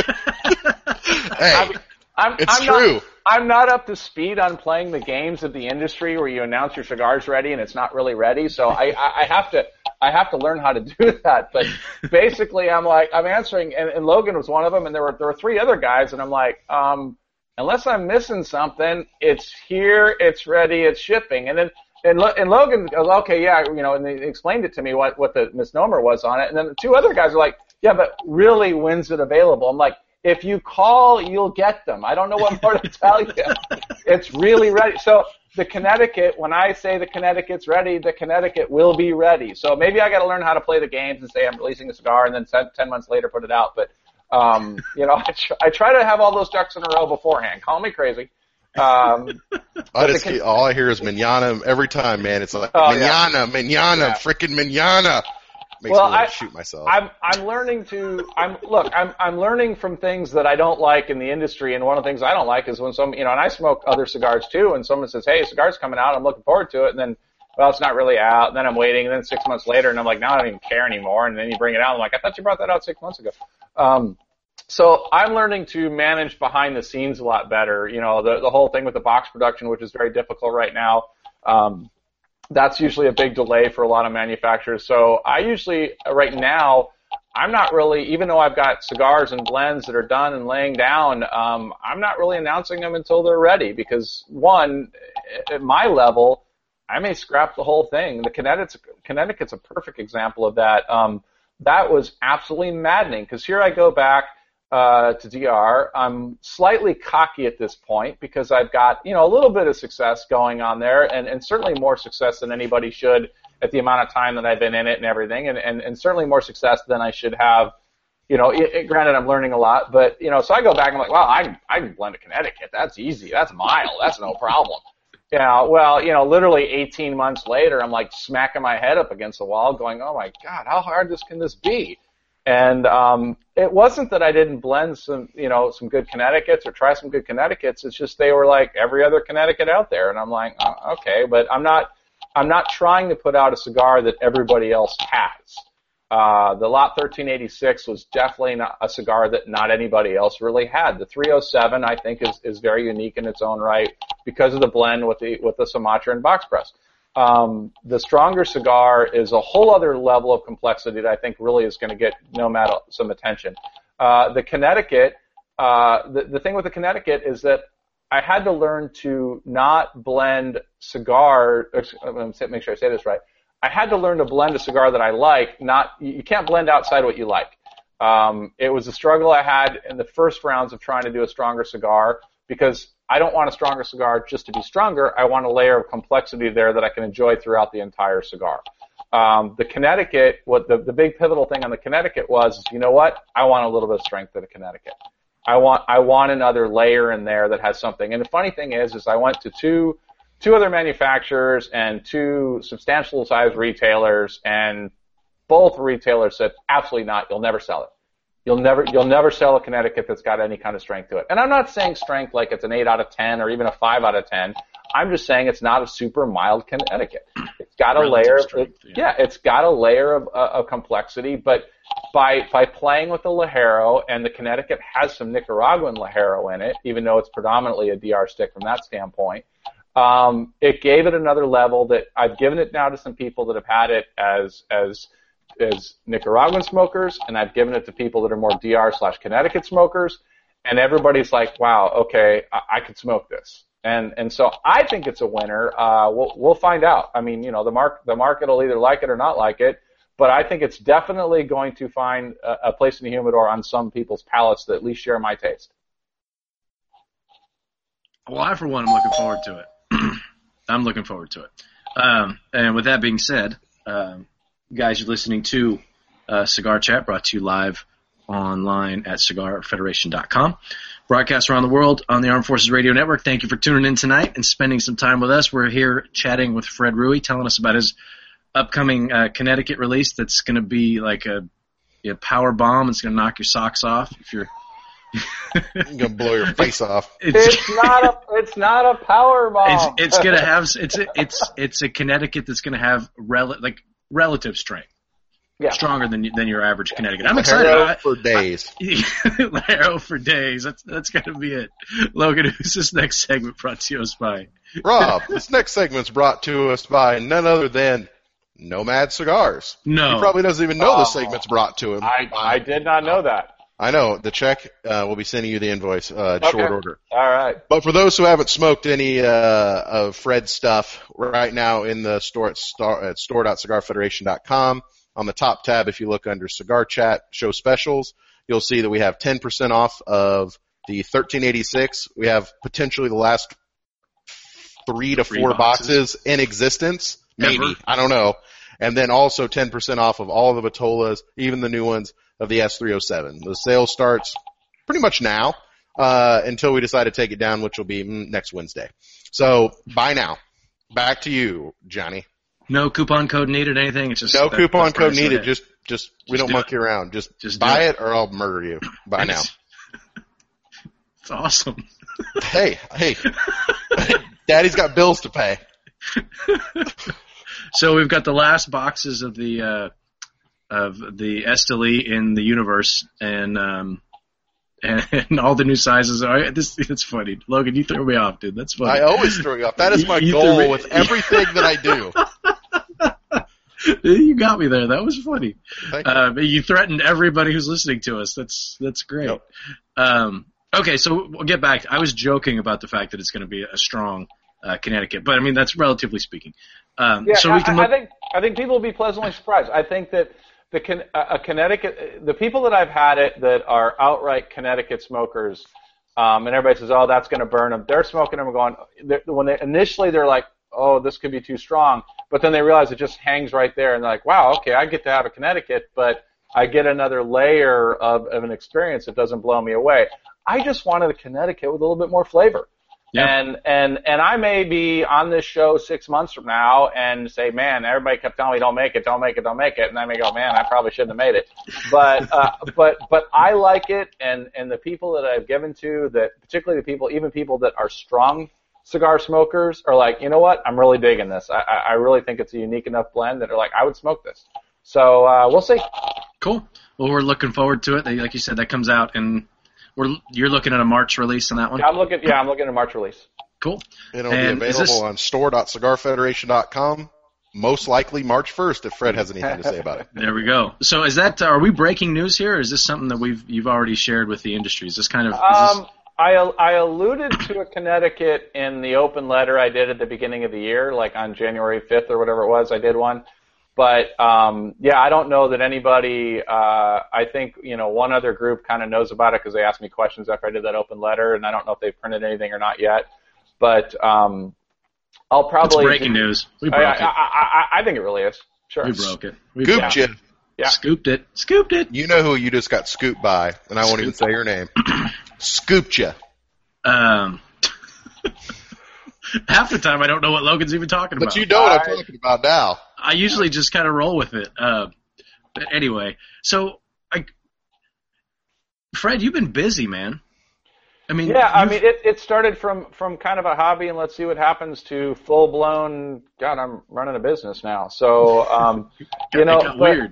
Hey, it's true. I'm not up to speed on playing the games of the industry where you announce your cigar's ready and it's not really ready. So I have to learn how to do that. But basically, I'm answering, and Logan was one of them, and there were 3 other guys, and I'm like, unless I'm missing something, it's here, it's ready, it's shipping. And then and Logan goes, okay, yeah, and they explained it to me what the misnomer was on it. And then the 2 other guys are like, yeah, but really, when's it available? I'm like, if you call, you'll get them. I don't know what more to tell you. It's really ready. So the Connecticut, when I say the Connecticut's ready, the Connecticut will be ready. So maybe I got to learn how to play the games and say I'm releasing a cigar and then 10 months later put it out. But, I try to have all those ducks in a row beforehand. Call me crazy. All I hear is manana every time, man. It's like, manana, freaking manana. Makes me want to shoot myself. I'm learning I'm learning from things that I don't like in the industry, and one of the things I don't like is when and I smoke other cigars too, and someone says, hey, a cigar's coming out, I'm looking forward to it, and then, well, it's not really out, and then I'm waiting, and then 6 months later, and I'm like, now I don't even care anymore, and then you bring it out, I'm like, I thought you brought that out 6 months ago. So I'm learning to manage behind the scenes a lot better, the whole thing with the box production, which is very difficult right now. That's usually a big delay for a lot of manufacturers. So I usually, right now, I'm not really, even though I've got cigars and blends that are done and laying down, I'm not really announcing them until they're ready because, one, at my level, I may scrap the whole thing. The Connecticut's a perfect example of that. That was absolutely maddening because here I go back to DR. I'm slightly cocky at this point because I've got, a little bit of success going on there and certainly more success than anybody should at the amount of time that I've been in it and everything and certainly more success than I should have. Granted I'm learning a lot, but, so I go back and I'm like, wow, I can blend a Connecticut. That's easy. That's mild. That's no problem. Literally 18 months later, I'm like smacking my head up against the wall going, oh my God, how hard can this be? And it wasn't that I didn't blend some good Connecticut's or try some good Connecticut's. It's just they were like every other Connecticut out there, and I'm like, oh, okay, but I'm not trying to put out a cigar that everybody else has. The Lot 1386 was definitely not a cigar that not anybody else really had. The 307 I think is very unique in its own right because of the blend with the Sumatra and box press. The stronger cigar is a whole other level of complexity that I think really is going to get Nomad some attention. The Connecticut, the thing with the Connecticut is that I had to learn to not blend cigar. Make sure I say this right. I had to learn to blend a cigar that I like. You can't blend outside what you like. It was a struggle I had in the first rounds of trying to do a stronger cigar because I don't want a stronger cigar just to be stronger. I want a layer of complexity there that I can enjoy throughout the entire cigar. The Connecticut, what the big pivotal thing on the Connecticut was, you know what? I want a little bit of strength in the Connecticut. I want another layer in there that has something. And the funny thing is I went to two other manufacturers and 2 substantial size retailers, and both retailers said, absolutely not. You'll never sell it. You'll never sell a Connecticut that's got any kind of strength to it. And I'm not saying strength like it's an 8 out of 10 or even a 5 out of 10. I'm just saying it's not a super mild Connecticut. It's got a layer. It's got a layer of complexity. But by playing with the Ligero, and the Connecticut has some Nicaraguan Ligero in it, even though it's predominantly a DR stick from that standpoint. It gave it another level that I've given it now to some people that have had it as Nicaraguan smokers, and I've given it to people that are more DR/Connecticut smokers, and everybody's like, wow, okay, I could smoke this. And so I think it's a winner. We'll find out. I mean, the market will either like it or not like it, but I think it's definitely going to find a place in the humidor on some people's palates that at least share my taste. Well, I, for one, am looking forward to it. I'm looking forward to it. And with that being said, guys, you're listening to Cigar Chat, brought to you live online at cigarfederation.com. Broadcast around the world on the Armed Forces Radio Network. Thank you for tuning in tonight and spending some time with us. We're here chatting with Fred Rui, telling us about his upcoming Connecticut release that's going to be like a power bomb. It's going to knock your socks off if you're I'm gonna blow your face off. It's not a power bomb. It's gonna have it's a Connecticut that's gonna have relative strength. Yeah. Stronger than your average Connecticut. I'm excited. Arrow for days. Arrow for days. That's gonna be it. Logan, who's this next segment brought to us by? Rob, this next segment's brought to us by none other than Nomad Cigars. No. He probably doesn't even know this segment's brought to him. I did not know that. I know. The check, we'll be sending you the invoice short order. All right. But for those who haven't smoked any of Fred's stuff, right now in the store at store.cigarfederation.com, on the top tab, if you look under Cigar Chat Show Specials, you'll see that we have 10% off of the 1386. We have potentially the last 3 to 4 boxes in existence. Maybe. Ever? I don't know. And then also 10% off of all the Vitolas, even the new ones, of the S307. The sale starts pretty much now until we decide to take it down, which will be next Wednesday. So buy now. Back to you, Johnny. No coupon code needed, anything? It's just no coupon code needed. Just we don't monkey around. Just buy it or I'll murder you. Buy now. It's awesome. Hey. Daddy's got bills to pay. So we've got the last boxes of the Esteli in the universe, and all the new sizes are. It's funny, Logan. You throw me off, dude. That's funny. I always throw you off. That is my goal with everything that I do. You got me there. That was funny. Thank you. You threatened everybody who's listening to us. That's great. Yep. Okay, so we'll get back. I was joking about the fact that it's going to be a strong Connecticut, but I mean that's relatively speaking. So we can. I think people will be pleasantly surprised. I think that Connecticut, the people that I've had it that are outright Connecticut smokers, and everybody says, "Oh, that's going to burn them." They're smoking them and going. When they initially they're like, "Oh, this could be too strong," but then they realize it just hangs right there, and they're like, "Wow, okay, I get to have a Connecticut, but I get another layer of an experience that doesn't blow me away." I just wanted a Connecticut with a little bit more flavor. Yep. And I may be on this show 6 months from now and say, man, everybody kept telling me don't make it. And I may go, man, I probably shouldn't have made it. But I like it, and the people that I've given to, that particularly even people that are strong cigar smokers are like, you know what, I'm really digging this. I really think it's a unique enough blend that are like, I would smoke this. So we'll see. Cool. Well, we're looking forward to it. Like you said, that comes out and you're looking at a March release on that one? I'm looking at a March release. Cool. It'll be available on store.cigarfederation.com, most likely March 1st if Fred has anything to say about it. There we go. So is that, are we breaking news here, or is this something that you've already shared with the industry? Is this kind of... I alluded to a Connecticut in the open letter I did at the beginning of the year, like on January 5th or whatever it was, I did one. But, I don't know that anybody, I think, one other group kind of knows about it because they asked me questions after I did that open letter, and I don't know if they've printed anything or not yet. But I'll probably... It's breaking news. We broke it. I think it really is. Sure. We broke it. Scooped you. Yeah. Scooped it. You know who you just got scooped by, and I won't even say your name. Scooped you. Half the time I don't know what Logan's even talking about. But you know what I'm talking about now. I usually just kind of roll with it. But anyway, so Fred, you've been busy, man. I mean, it started from kind of a hobby and let's see what happens to full blown. God, I'm running a business now. So it got weird.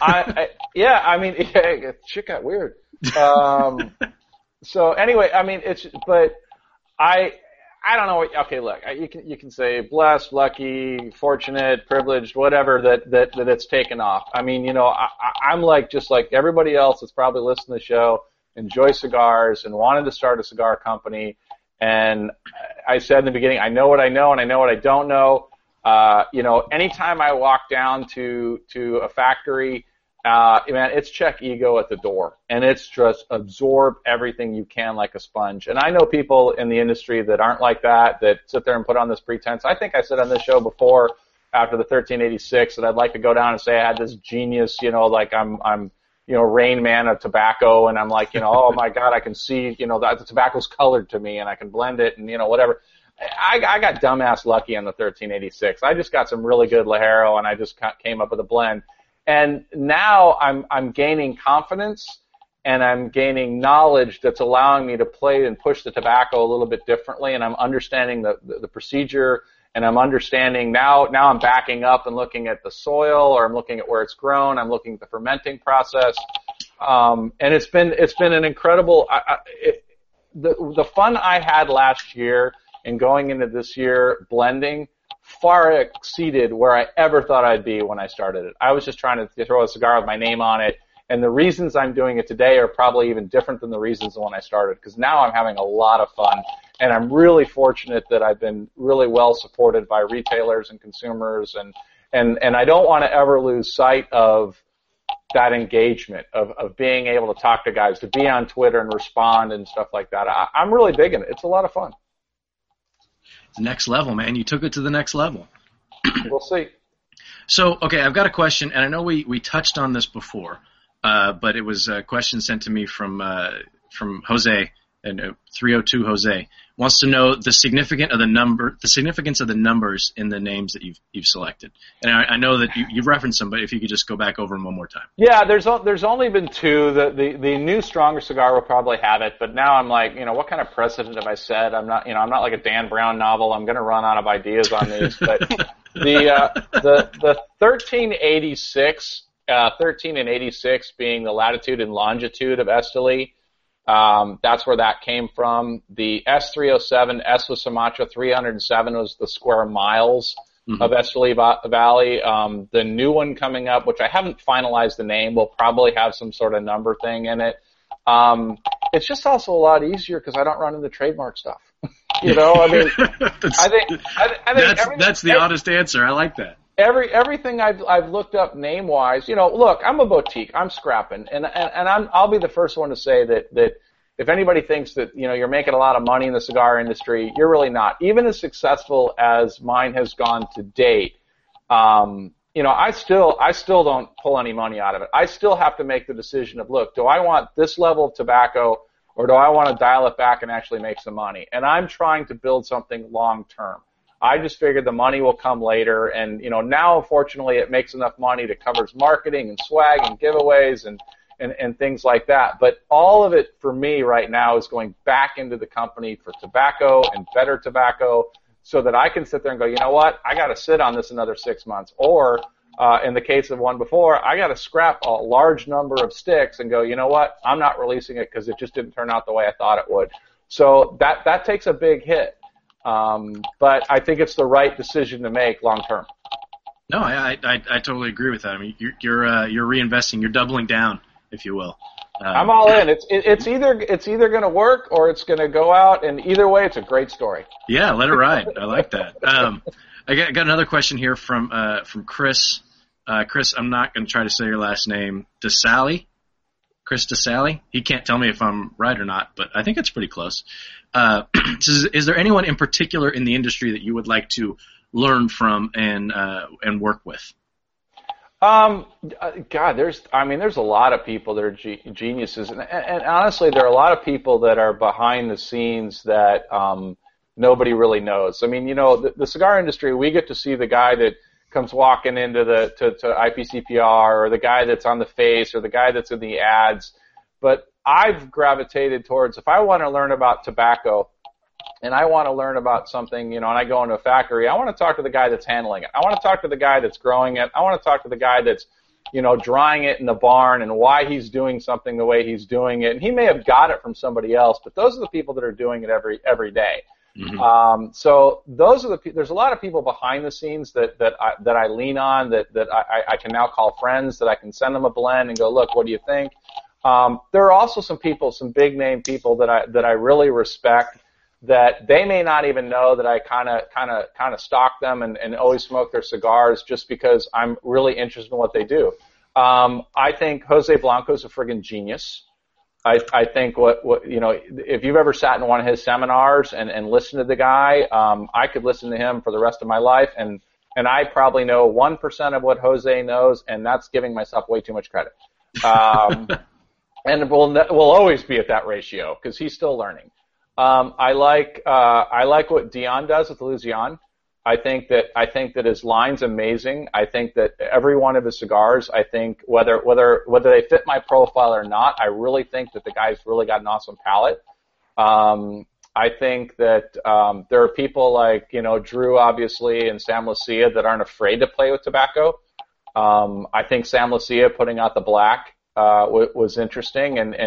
Shit got weird. So anyway, I don't know. Okay, look, you can say blessed, lucky, fortunate, privileged, whatever that it's taken off. I mean, I'm like just like everybody else that's probably listening to the show, enjoy cigars and wanted to start a cigar company. And I said in the beginning, I know what I know and I know what I don't know. Anytime I walk down to a factory, man, it's check ego at the door, and it's just absorb everything you can like a sponge. And I know people in the industry that aren't like that sit there and put on this pretense. I think I said on this show before, after the 1386, that I'd like to go down and say I had this genius, like I'm Rain Man of tobacco, and I'm like, oh my God, I can see, that the tobacco's colored to me, and I can blend it, and whatever. I got dumbass lucky on the 1386. I just got some really good Ligero, and I just came up with a blend. And now I'm gaining confidence, and I'm gaining knowledge that's allowing me to play and push the tobacco a little bit differently, and I'm understanding the procedure, and I'm understanding now I'm backing up and looking at the soil, or I'm looking at where it's grown, I'm looking at the fermenting process, and it's been an incredible the fun I had last year and going into this year blending far exceeded where I ever thought I'd be when I started it. I was just trying to throw a cigar with my name on it, and the reasons I'm doing it today are probably even different than the reasons when I started, because now I'm having a lot of fun, and I'm really fortunate that I've been really well supported by retailers and consumers, and I don't want to ever lose sight of that engagement, of being able to talk to guys, to be on Twitter and respond and stuff like that. I'm really digging it. It's a lot of fun. Next level, man. You took it to the next level. We'll see. So, okay, I've got a question, and I know we touched on this before, but it was a question sent to me from Jose, and 302 Jose wants to know the significance of the numbers in the names that you've selected. And I know that you've referenced them, but if you could just go back over them one more time. Yeah, there's only been two. The new Stronger cigar will probably have it, but now I'm like, what kind of precedent have I set? I'm not like a Dan Brown novel. I'm going to run out of ideas on these. But the 1386, 13 and 86 being the latitude and longitude of Esteli. That's where that came from. The S307, S was Sumatra, 307 was the square miles of Esteli Valley. The new one coming up, which I haven't finalized the name, will probably have some sort of number thing in it. It's just also a lot easier because I don't run into trademark stuff. I mean, that's the honest answer. I like that. Everything I've looked up name wise, look, I'm a boutique, I'm scrapping, and I'll be the first one to say that if anybody thinks that you're making a lot of money in the cigar industry, you're really not. Even as successful as mine has gone to date, I still don't pull any money out of it. I still have to make the decision of, look, do I want this level of tobacco, or do I want to dial it back and actually make some money? And I'm trying to build something long term. I just figured the money will come later, and now unfortunately it makes enough money to cover marketing and swag and giveaways and things like that. But all of it for me right now is going back into the company for tobacco and better tobacco, so that I can sit there and go, you know what, I got to sit on this another 6 months, or in the case of one before, I got to scrap a large number of sticks and go, you know what, I'm not releasing it because it just didn't turn out the way I thought it would. So that takes a big hit. But I think it's the right decision to make long term. No, I totally agree with that. I mean, you're reinvesting, you're doubling down, if you will. I'm all in. It's either going to work or it's going to go out, and either way, it's a great story. Yeah, let it ride. I like that. I got another question here from Chris. Chris, I'm not going to try to say your last name. DeSally? Chris DeSally? He can't tell me if I'm right or not, but I think it's pretty close. Is there anyone in particular in the industry that you would like to learn from and work with? God, there's a lot of people that are geniuses, and honestly, there are a lot of people that are behind the scenes that nobody really knows. I mean, the cigar industry, we get to see the guy that comes walking into to IPCPR, or the guy that's on the face, or the guy that's in the ads. But I've gravitated towards, if I want to learn about tobacco and I want to learn about something, and I go into a factory, I want to talk to the guy that's handling it. I want to talk to the guy that's growing it. I want to talk to the guy that's, drying it in the barn, and why he's doing something the way he's doing it. And he may have got it from somebody else, but those are the people that are doing it every day. Mm-hmm. So those are there's a lot of people behind the scenes that I lean on, that I can now call friends, that I can send them a blend and go, look, what do you think? There are also some big name people that I really respect, that they may not even know that I kind of stalk them and always smoke their cigars just because I'm really interested in what they do. I think Jose Blanco is a friggin' genius. I think if you've ever sat in one of his seminars and listened to the guy, I could listen to him for the rest of my life, and I probably know 1% of what Jose knows, and that's giving myself way too much credit. And we'll always be at that ratio because he's still learning. I like what Dion does with Louisiane. I think that his line's amazing. I think that every one of his cigars, I think whether they fit my profile or not, I really think that the guy's really got an awesome palate. I think that there are people like Drew, obviously, and Sam Lucia that aren't afraid to play with tobacco. I think Sam Lucia putting out the black was interesting, and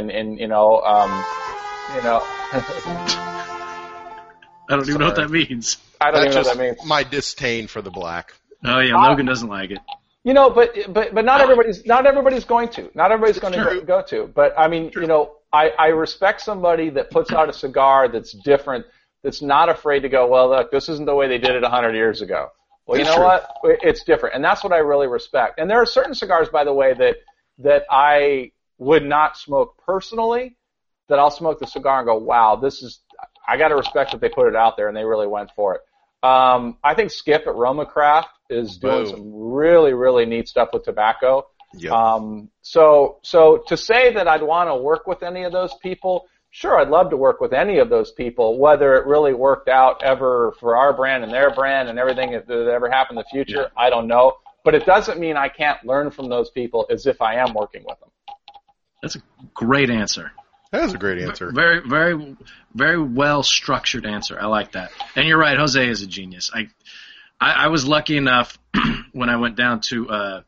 I don't even know what that means. I don't even know what that means. My disdain for the black. Oh yeah, Logan doesn't like it. But not everybody's going to. Not everybody's going to go to. But I mean, I respect somebody that puts out a cigar that's different, that's not afraid to go, well, look, this isn't the way they did it 100 years ago. Well, you know what? It's different, and that's what I really respect. And there are certain cigars, by the way, that I would not smoke personally, that I'll smoke the cigar and go, wow, I got to respect that they put it out there and they really went for it. I think Skip at RomaCraft is doing some really, really neat stuff with tobacco. Yep. So to say that I'd want to work with any of those people, sure, I'd love to work with any of those people. Whether it really worked out ever for our brand and their brand and everything that ever happened in the future, I don't know. But it doesn't mean I can't learn from those people as if I am working with them. That's a great answer. That is a great answer. Very, very, very well structured answer. I like that. And you're right, Jose is a genius. I was lucky enough when I went down to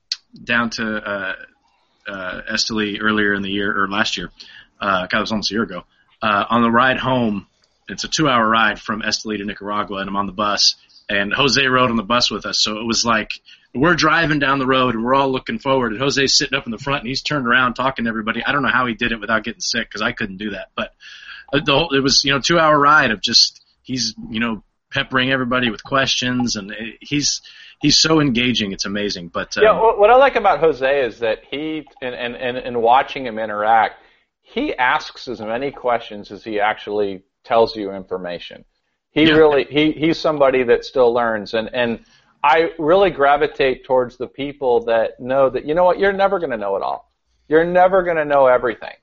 Esteli earlier in the year, or last year. God, it was almost a year ago. On the ride home, it's a 2-hour ride from Esteli to Nicaragua, and I'm on the bus. And Jose rode on the bus with us, so it was like we're driving down the road and we're all looking forward, and Jose's sitting up in the front and he's turned around talking to everybody. I don't know how he did it without getting sick, because I couldn't do that. But it was 2-hour ride of just he's peppering everybody with questions, and he's so engaging. It's amazing. But what I like about Jose is that he and watching him interact, he asks as many questions as he actually tells you information. He's somebody that still learns, and I really gravitate towards the people that know that, you know what, you're never going to know it all. You're never going to know everything.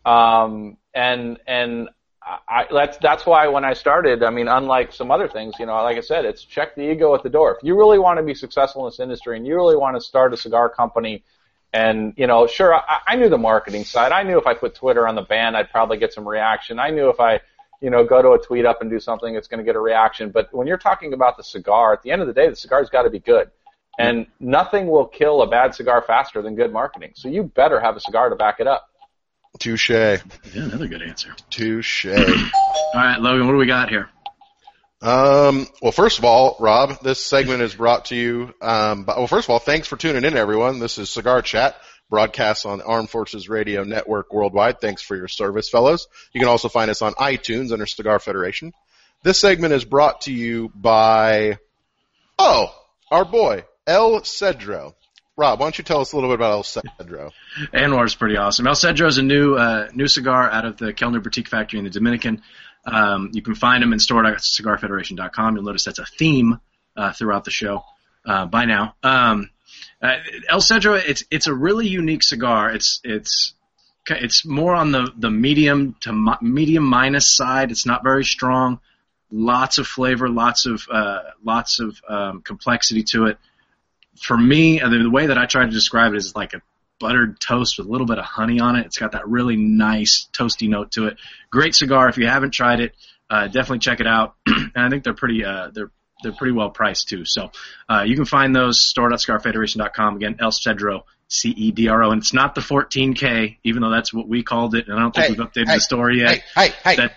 That's why when I started, I mean, unlike some other things, like I said, it's check the ego at the door. If you really want to be successful in this industry and you really want to start a cigar company, and, sure, I knew the marketing side. I knew if I put Twitter on the band, I'd probably get some reaction. I knew if I go to a tweet up and do something, it's going to get a reaction. But when you're talking about the cigar, at the end of the day, the cigar's got to be good. And nothing will kill a bad cigar faster than good marketing. So you better have a cigar to back it up. Touche. Yeah, another good answer. Touche. All right, Logan, what do we got here? Well, first of all, Rob, this segment is brought to you. First of all, thanks for tuning in, everyone. This is Cigar Chat, broadcast on Armed Forces Radio Network worldwide. Thanks for your service, fellows. You can also find us on iTunes under Cigar Federation. This segment is brought to you by, our boy, El Cedro. Rob, why don't you tell us a little bit about El Cedro? Anwar's pretty awesome. El Cedro is a new cigar out of the Kellner Boutique Factory in the Dominican. You can find them in store.cigarfederation.com. You'll notice that's a theme throughout the show by now. El Cedro, it's a really unique cigar. It's more on the medium to medium minus side. It's not very strong. Lots of flavor, lots of complexity to it. For me, the way that I try to describe it is like a buttered toast with a little bit of honey on it. It's got that really nice toasty note to it. Great cigar. If you haven't tried it, definitely check it out. And I think they're pretty well priced too. So you can find those store.cigarfederation.com. Again, El Cedro, Cedro, and it's not the 14K, even though that's what we called it. And I don't think we've updated the story yet.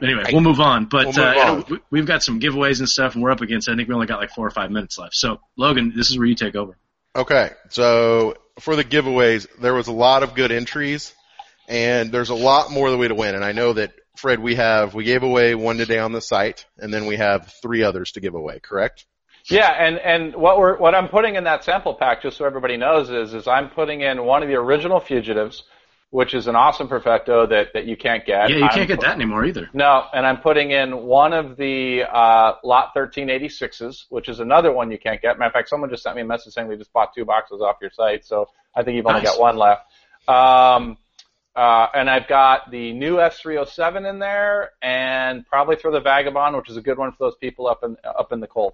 Anyway, we'll move on. But we've got some giveaways and stuff, and we're up against. I think we only got like 4 or 5 minutes left. So, Logan, this is where you take over. Okay, so for the giveaways, there was a lot of good entries, and there's a lot more the way to win. And I know that, Fred, we gave away one today on the site, and then we have 3 others to give away, correct? Yeah, and what I'm putting in that sample pack, just so everybody knows, is I'm putting in one of the original Fugitives, which is an awesome Perfecto that you can't get. Yeah, you can't get that anymore either. No, and I'm putting in one of the Lot 1386s, which is another one you can't get. Matter of fact, someone just sent me a message saying they just bought 2 boxes off your site, so I think you've only got 1 left. And I've got the new S307 in there, and probably throw the Vagabond, which is a good one for those people up in the cold.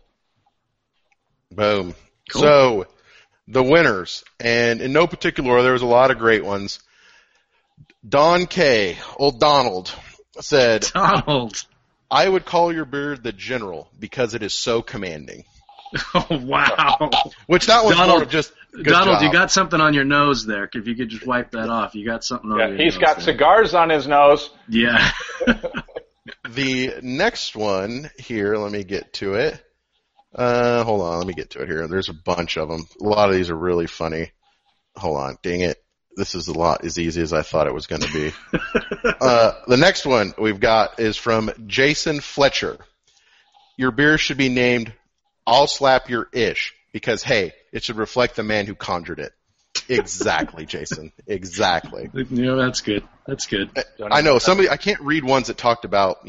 Boom. Cool. So, the winners, and in no particular order, there was a lot of great ones. Don K., old Donald, said, Donald, I would call your beard the General because it is so commanding. Oh, wow. Which that was Donald, more of just good Donald, job. you got something on your nose there. If you could just wipe that off. You got something on your nose. He's got there. cigars on his nose. Yeah. The next one here, let me get to it. Hold on, let me get to it here. There's a bunch of them. A lot of these are really funny. Hold on, dang it. This is a lot as easy as I thought it was going to be. The next one we've got is from Jason Fletcher. Your beer should be named I'll Slap Your Ish because, hey, it should reflect the man who conjured it. Exactly, Jason. Exactly. You know, that's good. That's good. I know. I can't read ones that talked about,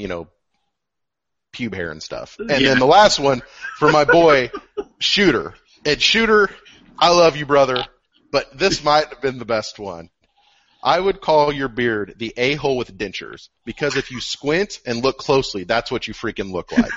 pube hair and stuff. And then the last one for my boy, Shooter. And Shooter, I love you, brother, but this might have been the best one. I would call your beard the a-hole with dentures because if you squint and look closely, that's what you freaking look like.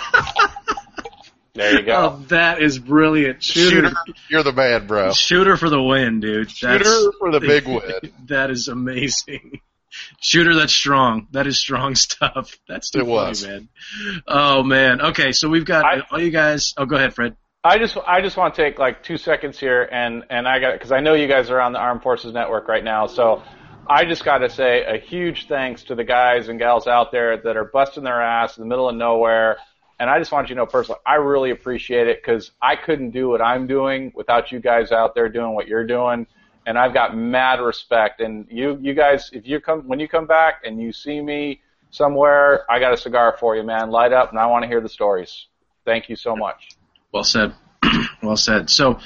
There you go. Oh, that is brilliant. Shooter, you're the man, bro. Shooter for the win, dude. Shooter for the big win. That is amazing. Shooter, that's strong. That is strong stuff. That's too funny, man. Oh, man. Okay, so we've got all you guys. Oh, go ahead, Fred. I just want to take like 2 seconds here, and I got, because I know you guys are on the Armed Forces Network right now, so I just got to say a huge thanks to the guys and gals out there that are busting their ass in the middle of nowhere. And I just want you to know personally, I really appreciate it because I couldn't do what I'm doing without you guys out there doing what you're doing. And I've got mad respect. And you guys, when you come back and you see me somewhere, I got a cigar for you, man. Light up, and I want to hear the stories. Thank you so much. Well said. Well said. So,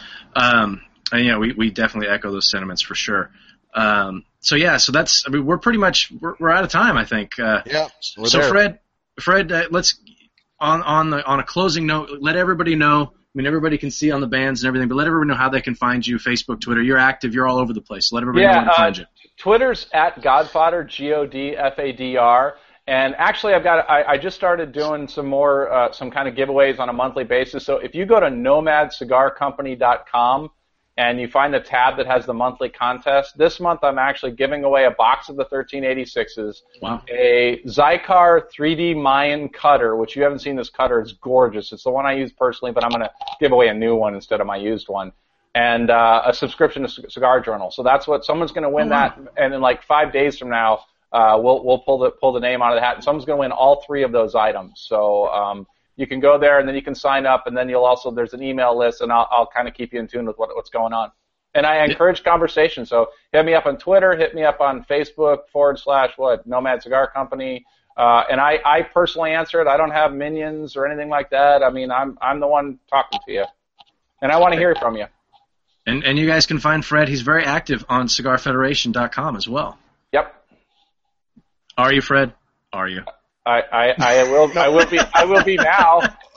we definitely echo those sentiments for sure. So that's. I mean, we're pretty much we're out of time, I think. Yeah. So there. Fred, let's. On a closing note, let everybody know. I mean, everybody can see on the bands and everything, but let everybody know how they can find you. Facebook, Twitter. You're active. You're all over the place. So let everybody know where to find you. Twitter's at Godfadder, GODFADR. And actually, I just started doing some more some kind of giveaways on a monthly basis. So if you go to nomadcigarcompany.com and you find the tab that has the monthly contest, this month I'm actually giving away a box of the 1386s, wow, a Zycar 3D Mayan cutter, which you haven't seen this cutter. It's gorgeous. It's the one I use personally, but I'm going to give away a new one instead of my used one, and a subscription to Cigar Journal. So that's what someone's going to win that, and in like 5 days from now, we'll pull the name out of the hat, and someone's going to win all 3 of those items. So you can go there, and then you can sign up, and then there's an email list, and I'll kind of keep you in tune with what's going on. And I encourage conversation, so hit me up on Twitter, hit me up on Facebook / Nomad Cigar Company, and I personally answer it. I don't have minions or anything like that. I mean, I'm the one talking to you, and I want to hear from you. And you guys can find Fred. He's very active on CigarFederation.com as well. Yep. Are you, Fred? Are you? I will be now.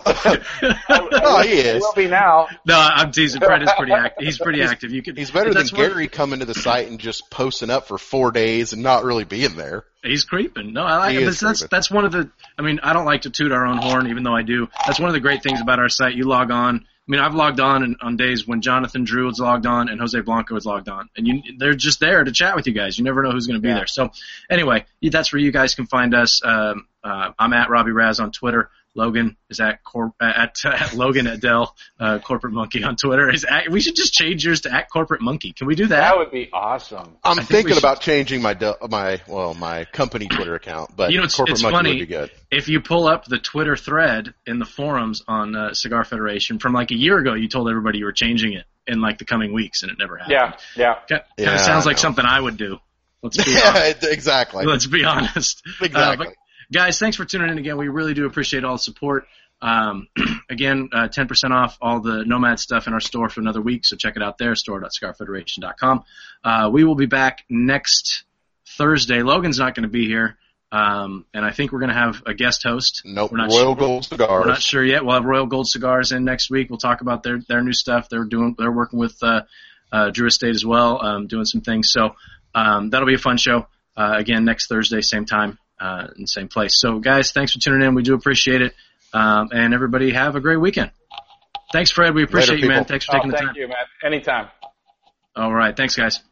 He is. I will be now. No, I'm teasing. Fred is pretty active. He's pretty active. He's better than Gary coming to the site and just posting up for 4 days and not really being there. He's creeping. No, I like it. That's one of the. I mean, I don't like to toot our own horn, even though I do. That's one of the great things about our site. You log on. I mean, I've logged on days when Jonathan Drew was logged on and Jose Blanco was logged on, and they're just there to chat with you guys. You never know who's going to be there. So, anyway, that's where you guys can find us. I'm at Robbie Raz on Twitter. Logan is at Logan Adele, Corporate Monkey on Twitter. We should just change yours to at Corporate Monkey. Can we do that? That would be awesome. I'm thinking about changing my company Twitter account, but Corporate it's Monkey funny, would be good. If you pull up the Twitter thread in the forums on Cigar Federation from like a year ago, you told everybody you were changing it in like the coming weeks, and it never happened. Yeah. Kind of sounds like something I would do. Let's be honest. Exactly. Let's be honest. Exactly. Guys, thanks for tuning in again. We really do appreciate all the support. Again, 10% off all the Nomad stuff in our store for another week, so check it out there, store.cigarfederation.com. We will be back next Thursday. Logan's not going to be here, and I think we're going to have a guest host. Nope, Royal Gold Cigars. We're not sure yet. We'll have Royal Gold Cigars in next week. We'll talk about their new stuff. They're working with Drew Estate as well, doing some things. So that'll be a fun show. Again, next Thursday, same time. In the same place. So, guys, thanks for tuning in. We do appreciate it. And everybody have a great weekend. Thanks, Fred. We appreciate you, man. Thanks for taking the time. Thank you, man. Anytime. All right. Thanks, guys.